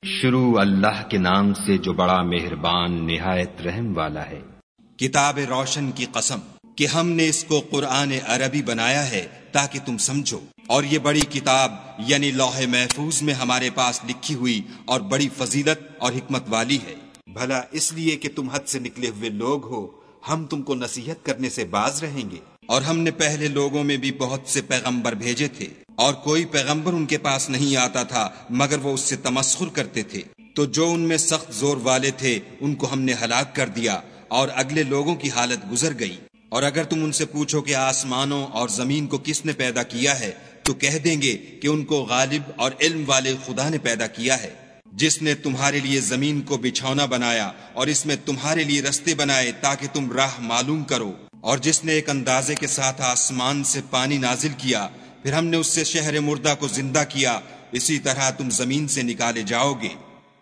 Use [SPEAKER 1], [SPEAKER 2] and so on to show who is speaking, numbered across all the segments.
[SPEAKER 1] شروع اللہ کے نام سے جو بڑا مہربان نہایت رحم والا ہے۔
[SPEAKER 2] کتاب روشن کی قسم کہ ہم نے اس کو قرآن عربی بنایا ہے تاکہ تم سمجھو، اور یہ بڑی کتاب یعنی لوح محفوظ میں ہمارے پاس لکھی ہوئی اور بڑی فضیلت اور حکمت والی ہے، بھلا اس لیے کہ تم حد سے نکلے ہوئے لوگ ہو ہم تم کو نصیحت کرنے سے باز رہیں گے۔ اور ہم نے پہلے لوگوں میں بھی بہت سے پیغمبر بھیجے تھے، اور کوئی پیغمبر ان کے پاس نہیں آتا تھا مگر وہ اس سے تمسخر کرتے تھے، تو جو ان میں سخت زور والے تھے ان کو ہم نے ہلاک کر دیا، اور اگلے لوگوں کی حالت گزر گئی۔ اور اگر تم ان سے پوچھو کہ آسمانوں اور زمین کو کس نے پیدا کیا ہے تو کہہ دیں گے کہ ان کو غالب اور علم والے خدا نے پیدا کیا ہے، جس نے تمہارے لیے زمین کو بچھونا بنایا اور اس میں تمہارے لیے رستے بنائے تاکہ تم راہ معلوم کرو، اور جس نے ایک اندازے کے ساتھ آسمان سے پانی نازل کیا، پھر ہم نے اس سے شہر مردہ کو زندہ کیا، اسی طرح تم زمین سے نکالے جاؤ گے۔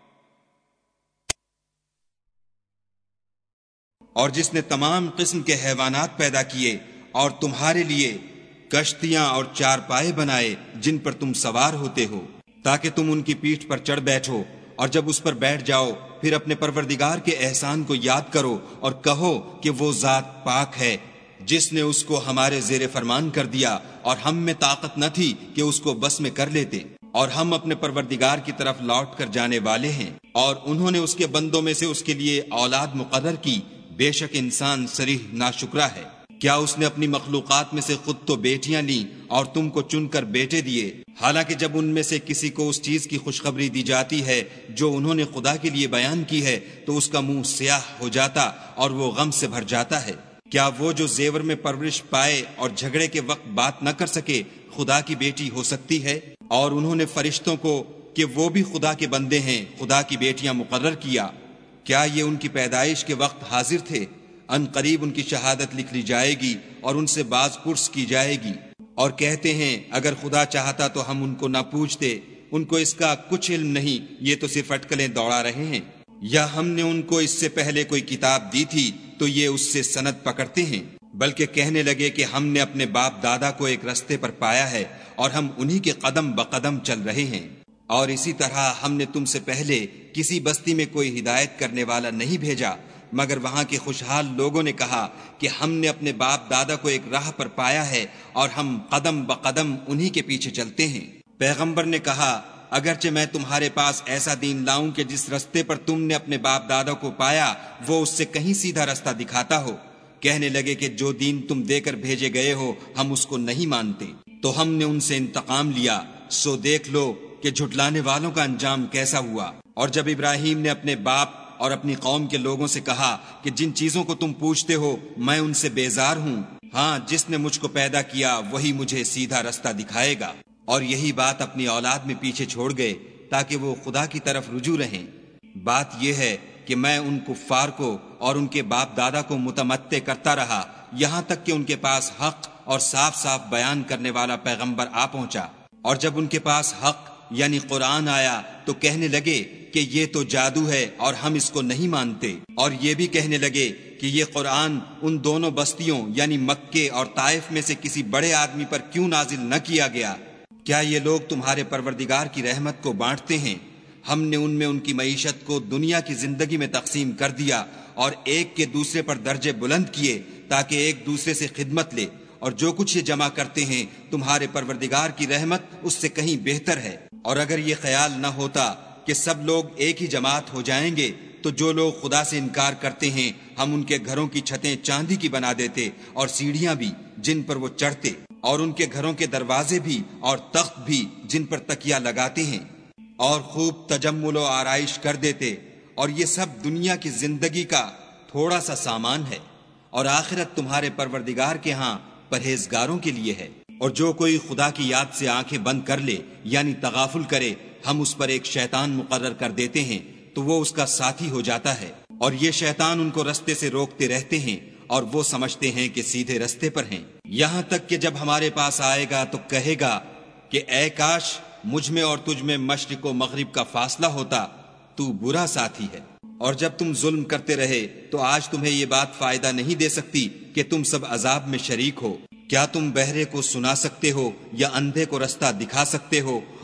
[SPEAKER 2] اور جس نے تمام قسم کے حیوانات پیدا کیے اور تمہارے لیے کشتیاں اور چارپائے بنائے جن پر تم سوار ہوتے ہو تاکہ تم ان کی پیٹھ پر چڑھ بیٹھو، اور جب اس پر بیٹھ جاؤ پھر اپنے پروردگار کے احسان کو یاد کرو اور کہو کہ وہ ذات پاک ہے جس نے اس کو ہمارے زیر فرمان کر دیا اور ہم میں طاقت نہ تھی کہ اس کو بس میں کر لیتے، اور ہم اپنے پروردگار کی طرف لوٹ کر جانے والے ہیں۔ اور انہوں نے اس کے بندوں میں سے اس کے لیے اولاد مقرر کی، بے شک انسان صریح ناشکرا ہے۔ کیا اس نے اپنی مخلوقات میں سے خود تو بیٹیاں لیں اور تم کو چن کر بیٹے دیے، حالانکہ جب ان میں سے کسی کو اس چیز کی خوشخبری دی جاتی ہے جو انہوں نے خدا کے لیے بیان کی ہے تو اس کا منہ سیاہ ہو جاتا اور وہ غم سے بھر جاتا ہے۔ کیا وہ جو زیور میں پرورش پائے اور جھگڑے کے وقت بات نہ کر سکے خدا کی بیٹی ہو سکتی ہے؟ اور انہوں نے فرشتوں کو کہ وہ بھی خدا کے بندے ہیں خدا کی بیٹیاں مقرر کیا۔ کیا یہ ان کی پیدائش کے وقت حاضر تھے؟ ان قریب ان کی شہادت لکھ لی جائے گی اور ان سے باز پرس کی جائے گی، اور کہتے ہیں اگر خدا چاہتا تو ہم ان کو نہ پوچھتے، ان کو اس کا کچھ علم نہیں، یہ تو صرف اٹکلیں دوڑا رہے ہیں۔ یا ہم نے ان کو اس سے پہلے کوئی کتاب دی تھی تو یہ اس سے سند پکڑتے ہیں، بلکہ کہنے لگے کہ ہم نے اپنے باپ دادا کو ایک رستے پر پایا ہے اور ہم انہی کے قدم بقدم چل رہے ہیں۔ اور اسی طرح ہم نے تم سے پہلے کسی بستی میں کوئی ہدایت کرنے والا نہیں بھیجا مگر وہاں کے خوشحال لوگوں نے کہا کہ ہم نے اپنے باپ دادا کو ایک راہ پر پایا ہے اور ہم قدم بقدم انہی کے پیچھے چلتے ہیں۔ پیغمبر نے کہا اگرچہ میں تمہارے پاس ایسا دین لاؤں کہ جس رستے پر تم نے اپنے باپ دادا کو پایا وہ اس سے کہیں سیدھا رستہ دکھاتا ہو، کہنے لگے کہ جو دین تم دے کر بھیجے گئے ہو ہم اس کو نہیں مانتے، تو ہم نے ان سے انتقام لیا، سو دیکھ لو کہ جھٹلانے والوں کا انجام کیسا ہوا۔ اور جب ابراہیم نے اپنے باپ اور اپنی قوم کے لوگوں سے کہا کہ جن چیزوں کو تم پوچھتے ہو میں ان سے بیزار ہوں، ہاں جس نے مجھ کو پیدا کیا وہی مجھے سیدھا رستہ دکھائے گا، اور یہی بات اپنی اولاد میں پیچھے چھوڑ گئے تاکہ وہ خدا کی طرف رجوع رہیں۔ بات یہ ہے کہ میں ان کفار کو اور ان کے باپ دادا کو متمتع کرتا رہا یہاں تک کہ ان کے پاس حق اور صاف صاف بیان کرنے والا پیغمبر آ پہنچا، اور جب ان کے پاس حق یعنی قرآن آیا تو کہنے لگے کہ یہ تو جادو ہے اور ہم اس کو نہیں مانتے، اور یہ بھی کہنے لگے کہ یہ قرآن ان دونوں بستیوں یعنی مکے اور طائف میں سے کسی بڑے آدمی پر کیوں نازل نہ کیا گیا؟ کیا یہ لوگ تمہارے پروردگار کی رحمت کو بانٹتے ہیں؟ ہم نے ان میں ان کی معیشت کو دنیا کی زندگی میں تقسیم کر دیا اور ایک کے دوسرے پر درجے بلند کیے تاکہ ایک دوسرے سے خدمت لے، اور جو کچھ یہ جمع کرتے ہیں تمہارے پروردگار کی رحمت اس سے کہیں بہتر ہے۔ اور اگر یہ خیال نہ ہوتا کہ سب لوگ ایک ہی جماعت ہو جائیں گے تو جو لوگ خدا سے انکار کرتے ہیں ہم ان کے گھروں کی چھتیں چاندی کی بنا دیتے اور سیڑھیاں بھی جن پر وہ چڑھتے، اور ان کے گھروں کے دروازے بھی اور تخت بھی جن پر تکیہ لگاتے ہیں، اور خوب تجمل و آرائش کر دیتے، اور یہ سب دنیا کی زندگی کا تھوڑا سا سامان ہے، اور آخرت تمہارے پروردگار کے ہاں پرہیزگاروں کے لیے ہے۔ اور جو کوئی خدا کی یاد سے آنکھیں بند کر لے یعنی تغافل کرے ہم اس پر ایک شیطان مقرر کر دیتے ہیں تو وہ اس کا ساتھی ہو جاتا ہے، اور یہ شیطان ان کو رستے سے روکتے رہتے ہیں اور وہ سمجھتے ہیں کہ سیدھے رستے پر ہیں، یہاں تک کہ جب ہمارے پاس آئے گا تو کہے گا کہ اے کاش مجھ میں اور تجھ میں مشرق و مغرب کا فاصلہ ہوتا، تو برا ساتھی ہے۔ اور جب تم ظلم کرتے رہے تو آج تمہیں یہ بات فائدہ نہیں دے سکتی کہ تم سب عذاب میں شریک ہو۔ کیا تم بہرے کو سنا سکتے ہو یا اندھے کو رستہ دکھا سکتے ہو؟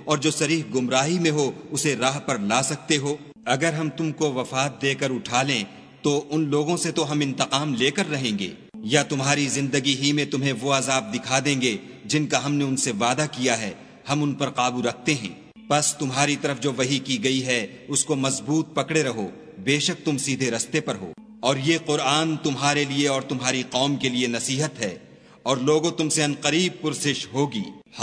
[SPEAKER 2] اور جو صریح گمراہی میں ہو اسے راہ پر لا سکتے ہو؟ اگر ہم تم کو وفات دے کر اٹھا لیں تو ان لوگوں سے تو ہم انتقام لے کر رہیں گے، یا تمہاری زندگی ہی میں تمہیں وہ عذاب دکھا دیں گے جن کا ہم نے ان سے وعدہ کیا ہے، ہم ان پر قابو رکھتے ہیں۔ بس تمہاری طرف جو وحی کی گئی ہے اس کو مضبوط پکڑے رہو، بے شک تم سیدھے رستے پر ہو۔ اور یہ قرآن تمہارے لیے اور تمہاری قوم کے لیے نصیحت ہے، اور لوگوں تم سے عنقریب پرسش ہوگی۔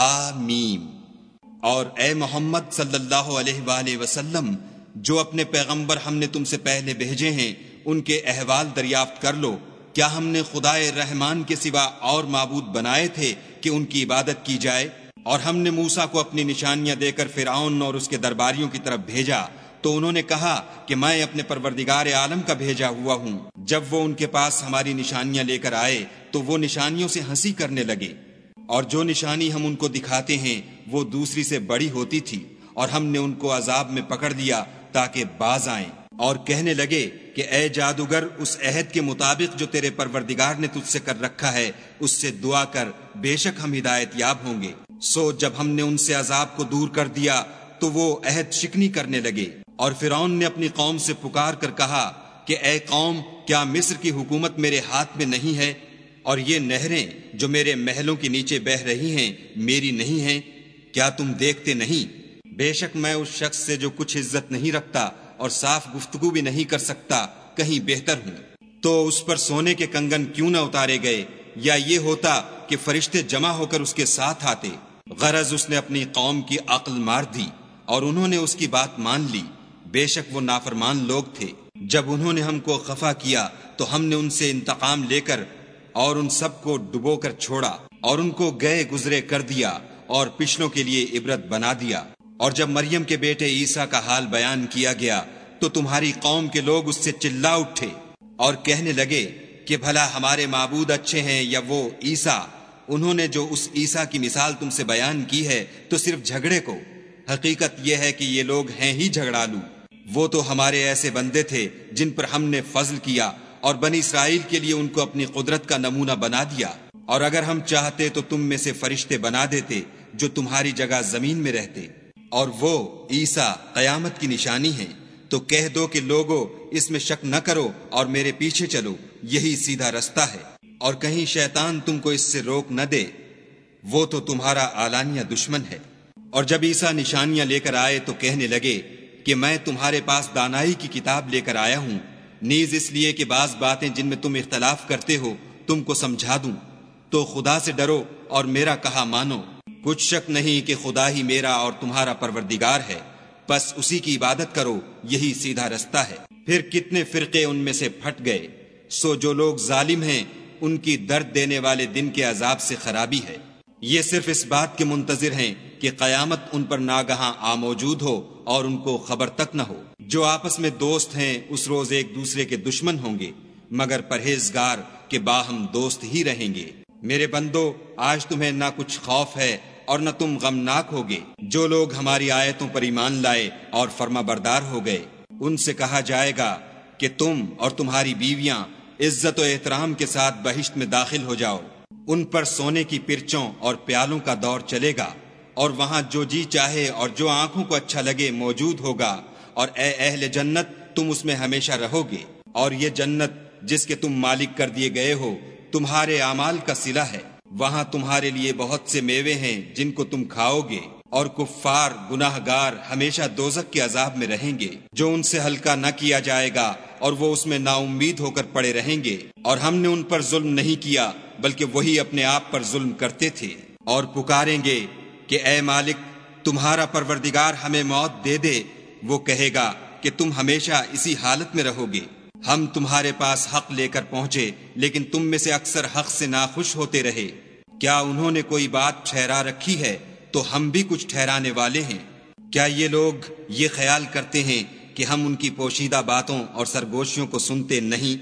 [SPEAKER 2] حامیم۔ اور اے محمد صلی اللہ علیہ وآلہ وسلم، جو اپنے پیغمبر ہم نے تم سے پہلے بھیجے ہیں ان کے احوال دریافت کر لو۔ کیا ہم نے خدائے رحمان کے سوا اور معبود بنائے تھے کہ ان کی عبادت کی جائے؟ اور ہم نے موسیٰ کو اپنی نشانیاں دے کر فرعون اور اس کے درباریوں کی طرف بھیجا، تو انہوں نے کہا کہ میں اپنے پروردگار عالم کا بھیجا ہوا ہوں۔ جب وہ ان کے پاس ہماری نشانیاں لے کر آئے تو وہ نشانیوں سے ہنسی کرنے لگے، اور جو نشانی ہم ان کو دکھاتے ہیں وہ دوسری سے بڑی ہوتی تھی، اور ہم نے ان کو عذاب میں پکڑ لیا تاکہ باز آئیں، اور کہنے لگے کہ اے جادوگر، اس عہد کے مطابق جو تیرے پروردگار نے تجھ سے کر رکھا ہے اس سے دعا کر، بے شک ہم ہدایت یاب ہوں گے۔ سو جب ہم نے ان سے عذاب کو دور کر دیا تو وہ عہد شکنی کرنے لگے، اور فرعون نے اپنی قوم سے پکار کر کہا کہ اے قوم، کیا مصر کی حکومت میرے ہاتھ میں نہیں ہے، اور یہ نہریں جو میرے محلوں کے نیچے بہہ رہی ہیں میری نہیں ہیں؟ کیا تم دیکھتے نہیں؟ بے شک میں اس شخص سے جو کچھ عزت نہیں رکھتا اور صاف گفتگو بھی نہیں کر سکتا کہیں بہتر ہوں۔ تو اس پر سونے کے کنگن کیوں نہ اتارے گئے، یا یہ ہوتا کہ فرشتے جمع ہو کر اس کے ساتھ آتے؟ غرض اس نے اپنی قوم کی عقل مار دی اور انہوں نے اس کی بات مان لی، بے شک وہ نافرمان لوگ تھے۔ جب انہوں نے ہم کو خفا کیا تو ہم نے ان سے انتقام لے کر اور ان سب کو ڈبو کر چھوڑا، اور ان کو گئے گزرے کر دیا اور پچھلوں کے لیے عبرت بنا دیا۔ اور جب مریم کے بیٹے عیسیٰ کا حال بیان کیا گیا تو تمہاری قوم کے لوگ اس سے چلا اٹھے اور کہنے لگے کہ بھلا ہمارے معبود اچھے ہیں یا وہ عیسیٰ؟ انہوں نے جو اس عیسیٰ کی مثال تم سے بیان کی ہے تو صرف جھگڑے کو۔ حقیقت یہ ہے کہ یہ لوگ ہیں ہی جھگڑالو۔ وہ تو ہمارے ایسے بندے تھے جن پر ہم نے فضل کیا، اور بنی اسرائیل کے لیے ان کو اپنی قدرت کا نمونہ بنا دیا۔ اور اگر ہم چاہتے تو تم میں سے فرشتے بنا دیتے جو تمہاری جگہ زمین میں رہتے، اور وہ عیسیٰ قیامت کی نشانی ہیں۔ تو کہہ دو کہ لوگو اس میں شک نہ کرو اور میرے پیچھے چلو، یہی سیدھا رستہ ہے، اور کہیں شیطان تم کو اس سے روک نہ دے، وہ تو تمہارا اعلانیہ دشمن ہے۔ اور جب عیسیٰ نشانیاں لے کر آئے تو کہنے لگے کہ میں تمہارے پاس دانائی کی کتاب لے کر آیا ہوں، نیز اس لیے کہ بعض باتیں جن میں تم اختلاف کرتے ہو تم کو سمجھا دوں۔ تو خدا سے ڈرو اور میرا کہا مانو، کچھ شک نہیں کہ خدا ہی میرا اور تمہارا پروردگار ہے، بس اسی کی عبادت کرو، یہی سیدھا رستہ ہے۔ پھر کتنے فرقے ان میں سے پھٹ گئے۔ سو جو لوگ ظالم ہیں ان کی درد دینے والے دن کے عذاب سے خرابی ہے۔ یہ صرف اس بات کے منتظر ہیں کہ قیامت ان پر ناگہاں آ موجود ہو اور ان کو خبر تک نہ ہو۔ جو آپس میں دوست ہیں اس روز ایک دوسرے کے دشمن ہوں گے، مگر پرہیزگار کے باہم دوست ہی رہیں گے۔ میرے بندو، آج تمہیں نہ کچھ خوف ہے اور نہ تم غمناک ہوگے۔ جو لوگ ہماری آیتوں پر ایمان لائے اور فرما بردار ہو گئے، ان سے کہا جائے گا کہ تم اور تمہاری بیویاں عزت و احترام کے ساتھ بہشت میں داخل ہو جاؤ۔ ان پر سونے کی پرچوں اور پیالوں کا دور چلے گا، اور وہاں جو جی چاہے اور جو آنکھوں کو اچھا لگے موجود ہوگا، اور اے اہل جنت، تم اس میں ہمیشہ رہو گے۔ اور یہ جنت جس کے تم مالک کر دیے گئے ہو تمہارے اعمال کا صلہ ہے۔ وہاں تمہارے لیے بہت سے میوے ہیں جن کو تم کھاؤ گے، اور کفار گناہ گار ہمیشہ دوزخ کے عذاب میں رہیں گے جو ان سے ہلکا نہ کیا جائے گا، اور وہ اس میں نا امید ہو کر پڑے رہیں گے۔ اور ہم نے ان پر ظلم نہیں کیا بلکہ وہی اپنے آپ پر ظلم کرتے تھے۔ اور پکاریں گے کہ اے مالک، تمہارا پروردگار ہمیں موت دے دے۔ وہ کہے گا کہ تم ہمیشہ اسی حالت میں رہو گے۔ ہم تمہارے پاس حق لے کر پہنچے، لیکن تم میں سے اکثر حق سے ناخوش ہوتے رہے۔ کیا انہوں نے کوئی بات ٹھہرا رکھی ہے تو ہم بھی کچھ ٹھہرانے والے ہیں۔ کیا یہ لوگ یہ خیال کرتے ہیں کہ ہم ان کی پوشیدہ باتوں اور سرگوشیوں کو سنتے نہیں؟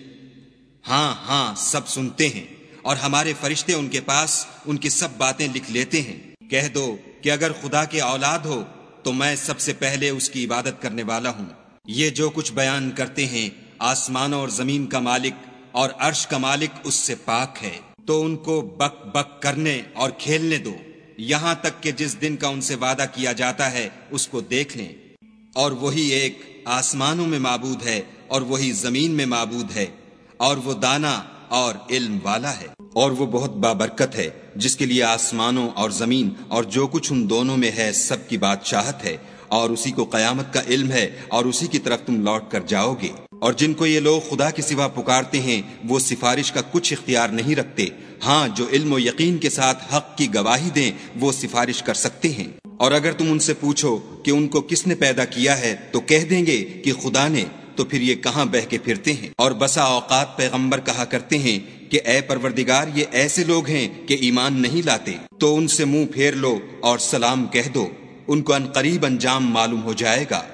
[SPEAKER 2] ہاں ہاں، سب سنتے ہیں، اور ہمارے فرشتے ان کے پاس ان کی سب باتیں لکھ لیتے ہیں۔ کہہ دو کہ اگر خدا کی اولاد ہو تو میں سب سے پہلے اس کی عبادت کرنے والا ہوں۔ یہ جو کچھ بیان کرتے ہیں آسمانوں اور زمین کا مالک اور عرش کا مالک اس سے پاک ہے، تو ان کو بک بک کرنے اور کھیلنے دو۔ یہاں تک کہ جس دن کا ان سے وعدہ کیا جاتا ہے اس کو دیکھ لیں، اور وہی ایک آسمانوں میں معبود ہے اور وہی زمین میں معبود ہے، اور وہ دانا اور علم والا ہے، اور وہ بہت بابرکت ہے، جس کے لیے آسمانوں اور زمین اور جو کچھ ان دونوں میں ہے سب کی بادشاہت ہے، اور اسی کو قیامت کا علم ہے، اور اسی کی طرف تم لوٹ کر جاؤ گے۔ اور جن کو یہ لوگ خدا کے سوا پکارتے ہیں وہ سفارش کا کچھ اختیار نہیں رکھتے، ہاں جو علم و یقین کے ساتھ حق کی گواہی دیں وہ سفارش کر سکتے ہیں۔ اور اگر تم ان سے پوچھو کہ ان کو کس نے پیدا کیا ہے تو کہہ دیں گے کہ خدا نے، تو پھر یہ کہاں بہہ کے پھرتے ہیں۔ اور بسا اوقات پیغمبر کہا کرتے ہیں کہ اے پروردگار یہ ایسے لوگ ہیں کہ ایمان نہیں لاتے، تو ان سے منہ پھیر لو اور سلام کہہ دو، ان کو عنقریب انجام معلوم ہو جائے گا۔